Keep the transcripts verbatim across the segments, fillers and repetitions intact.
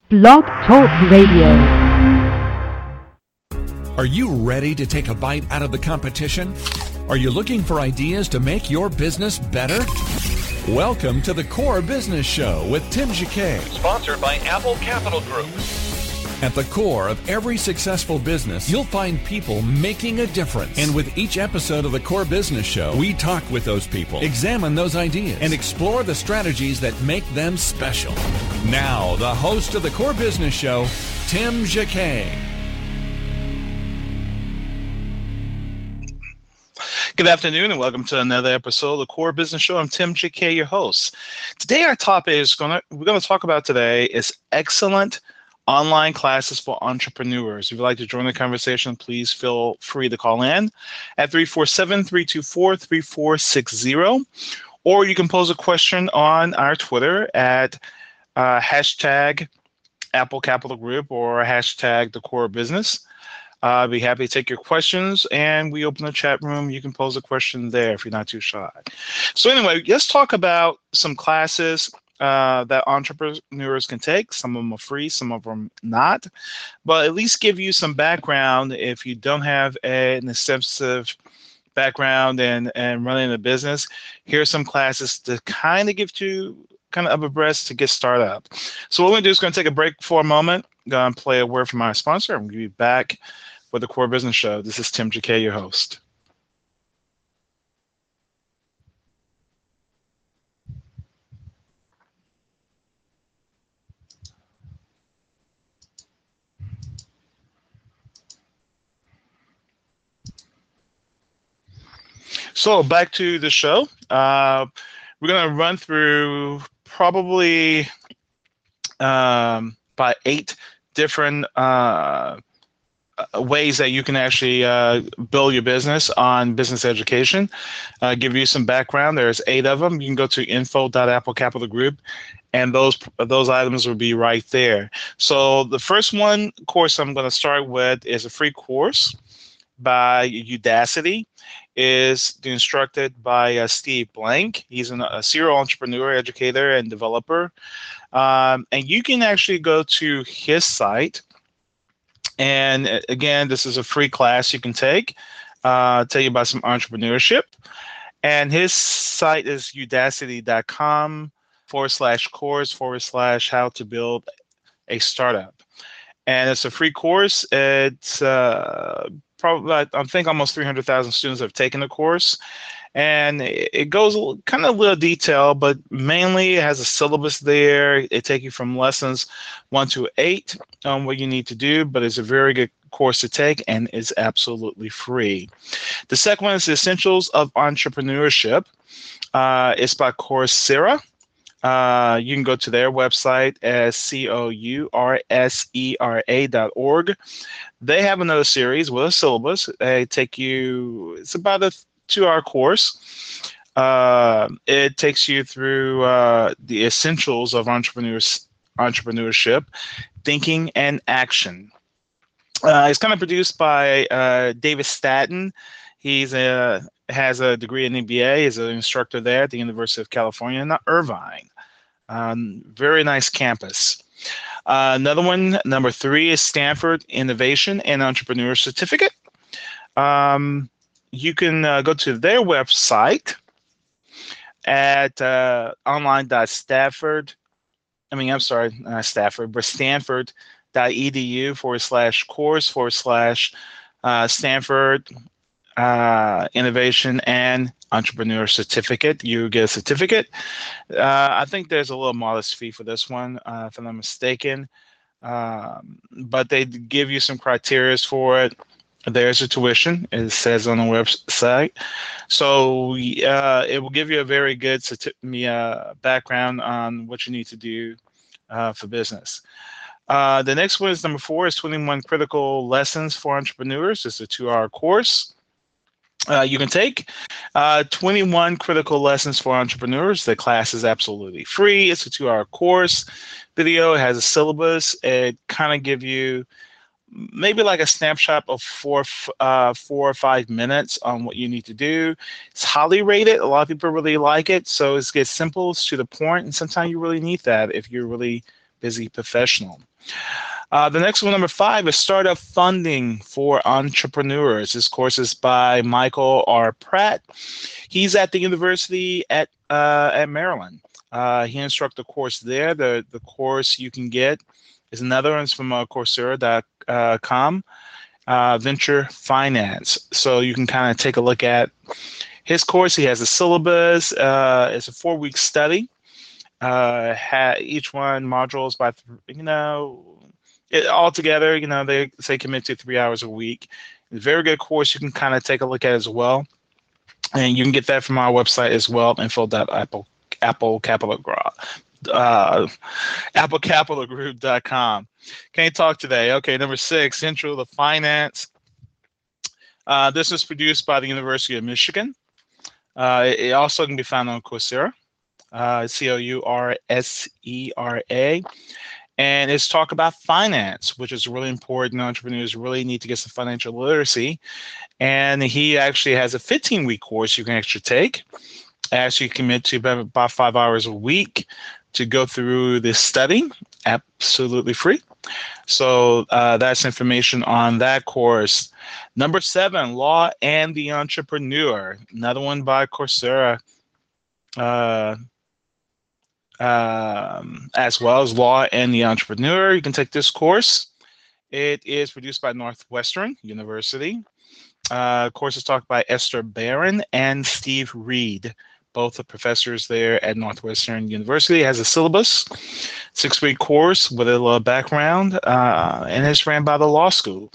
Blog Talk Radio. Are you ready to take a bite out of the competition? Are you looking for ideas to make your business better? Welcome to the Core Business Show with Tim Jacquet. Sponsored by Apple Capital Group. At the core of every successful business, you'll find people making a difference. And with each episode of the Core Business Show, we talk with those people, examine those ideas, and explore the strategies that make them special. Now, the host of the Core Business Show, Tim Jacquet. Good afternoon and welcome to another episode of the Core Business Show. I'm Tim Jacquet, your host. Today our topic is gonna we're gonna talk about today is excellent online classes for entrepreneurs. If you'd like to join the conversation, please feel free to call in at three four seven, three two four, three four six zero, or you can pose a question on our Twitter at uh, hashtag Apple Capital Group or hashtag the Core Business. Uh, I'd be happy to take your questions, and we open the chat room. You can pose a question there if you're not too shy. So anyway, let's talk about some classes uh, that entrepreneurs can take. Some of them are free, some of them not, but at least give you some background if you don't have a, an extensive background in, in running a business. Here are some classes to kind of give you kind of up abreast to get started up. So what we're going to do is going to take a break for a moment. I'm going to play a word from our sponsor. I'm going to be back with the Core Business Show. This is Tim Jacquet, your host. So back to the show. Uh, we're going to run through probably um, about eight different uh, ways that you can actually uh, build your business on business education. Uh, give you some background. There's eight of them. You can go to info dot apple capital group, and those those items will be right there. So the first one course I'm going to start with is a free course by Udacity. Is instructed by uh, Steve Blank. He's an, a serial entrepreneur, educator, and developer. Um, and you can actually go to his site. And again, this is a free class you can take. Uh, tell you about some entrepreneurship. And his site is udacity.com forward slash course forward slash how to build a startup. And it's a free course. It's uh, probably, I think almost three hundred thousand students have taken the course. And it goes kind of a little detail, but mainly it has a syllabus there. It takes you from lessons one to eight on what you need to do, but it's a very good course to take and it's absolutely free. The second one is the Essentials of Entrepreneurship. Uh, it's by Coursera. Uh, you can go to their website as C O U R S E R A dot org. They have another series with a syllabus. They take you, it's about a two-hour course. Uh, it takes you through uh, the essentials of entrepreneurs, entrepreneurship, thinking, and action. Uh, it's kind of produced by uh, David Staten. He's a has a degree in M B A. He's an instructor there at the University of California in Irvine. Um, very nice campus. Uh, another one, number three, is Stanford Innovation and Entrepreneur Certificate. Um, you can uh, go to their website at uh, online.stafford. I mean, I'm sorry, not Stafford, but stanford.edu forward slash course forward slash uh, Stanford uh, Innovation and Entrepreneur Certificate. You get a certificate. Uh, I think there's a little modest fee for this one, uh, if I'm not mistaken. Um, but they give you some criteria for it. There's a tuition, it says on the website. So uh, it will give you a very good uh, background on what you need to do uh, for business. Uh, the next one is number four, is twenty-one Critical Lessons for Entrepreneurs. It's a two-hour course. Uh, you can take uh, twenty-one Critical Lessons for Entrepreneurs. The class is absolutely free. It's a two-hour course. Video, it has a syllabus. It kind of gives you maybe like a snapshot of four, uh, four or five minutes on what you need to do. It's highly rated. A lot of people really like it. So it gets simple, it's to the point, and sometimes you really need that if you're really busy professional. Uh, the next one, number five, is Startup Funding for Entrepreneurs. This course is by Michael R. Pratt. He's at the University at uh, at Maryland. Uh, he instructs the course there. The the course you can get is another one from uh, Coursera dot com, uh, Venture Finance. So you can kind of take a look at his course. He has a syllabus. Uh, it's a four-week study. Uh, ha- each one modules by, th- you know, it, all together, you know, they say commit to three hours a week. It's a very good course. You can kind of take a look at as well. And you can get that from our website as well, info dot apple apple capital uh, apple capital group dot com. Can't talk today. Okay, number six, Intro to Finance. Uh, this is produced by the University of Michigan. Uh, it, it also can be found on Coursera, uh, C O U R S E R A. And it's talk about finance, which is really important. Entrepreneurs really need to get some financial literacy. And he actually has a fifteen-week course you can actually take. Actually commit to about five hours a week to go through this study, absolutely free. So uh, that's information on that course. Number seven, Law and the Entrepreneur, another one by Coursera, uh, um, as well as Law and the Entrepreneur. You can take this course. It is produced by Northwestern University. Uh, course is taught by Esther Barron and Steve Reed. Both are professors there at Northwestern University. It has a syllabus, six-week course with a little background, uh, and it's ran by the law school.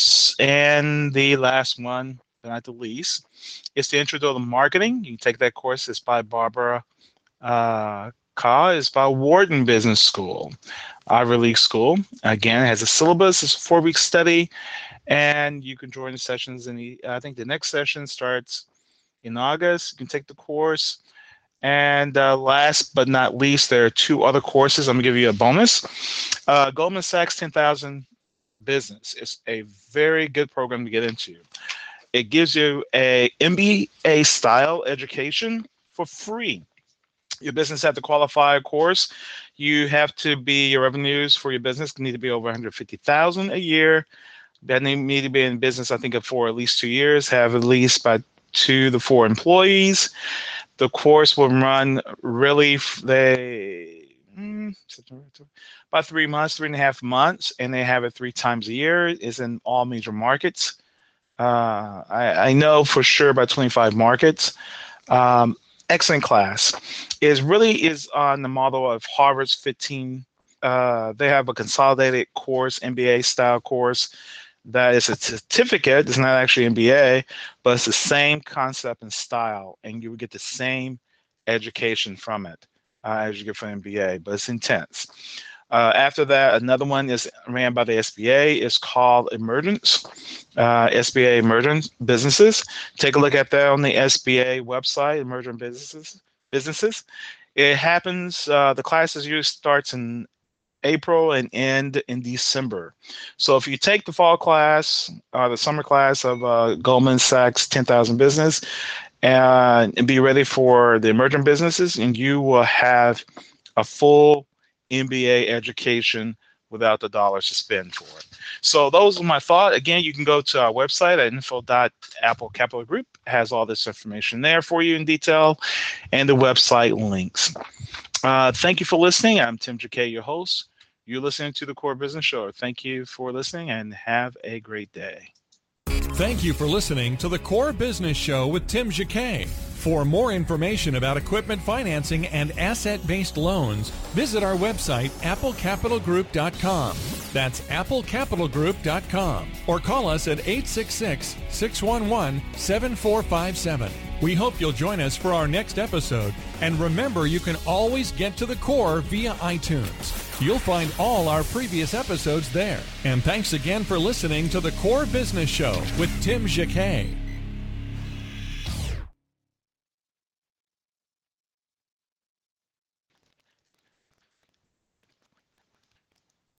And the last one, but not the least, is the Intro to Marketing. You can take that course. It's by Barbara uh, Ka. It's by Wharton Business School, Ivy League School. Again, it has a syllabus. It's a four-week study, and you can join the sessions. And I think the next session starts in August. You can take the course. And uh, last but not least, there are two other courses. I'm gonna give you a bonus. Uh, Goldman Sachs ten thousand Business is a very good program to get into. It gives you a M B A style education for free. Your business has to qualify a course. You have to be, your revenues for your business need to be over one hundred fifty thousand dollars a year. That need to be in business, I think, for at least two years, have at least by two to four employees. The course will run really they mm, about three months, three and a half months, and they have it three times a year. It's in all major markets. Uh, I, I know for sure about twenty-five markets. Um, excellent class. It really is on the model of Harvard's fifteen. Uh, they have a consolidated course, M B A style course. That is a certificate. It's not actually M B A, but it's the same concept and style, and you would get the same education from it uh, as you get from M B A, but it's intense. Uh, after that, another one is ran by the S B A. It's called Emergence, uh, S B A Emergent Businesses. Take a look at that on the S B A website, Emergent Businesses. Businesses. It happens, uh, the classes usually starts in April and end in December. So if you take the fall class, uh, the summer class of uh, Goldman Sachs ten thousand Business, and, and be ready for the emerging businesses, and you will have a full M B A education without the dollars to spend for it. So those are my thoughts. Again, you can go to our website at info dot apple capital group. It has all this information there for you in detail, and the website links. Uh, thank you for listening. I'm Tim Jacquet, your host. You're listening to the Core Business Show. Thank you for listening and have a great day. Thank you for listening to the Core Business Show with Tim Jacquet. For more information about equipment financing and asset-based loans, visit our website, apple capital group dot com. That's apple capital group dot com. Or call us at eight six six, six one one, seven four five seven. We hope you'll join us for our next episode. And remember, you can always get to the core via iTunes. You'll find all our previous episodes there. And thanks again for listening to the Core Business Show with Tim Jacquet.